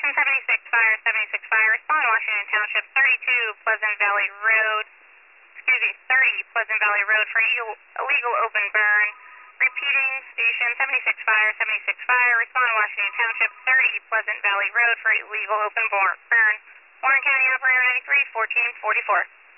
Station 76 Fire, 76 Fire, respond Washington Township, 32 Pleasant Valley Road, 30 Pleasant Valley Road for illegal open burn. Repeating, Station 76 Fire, 76 Fire, respond Washington Township, 30 Pleasant Valley Road for illegal open burn. Warren County Operator 93, 1444.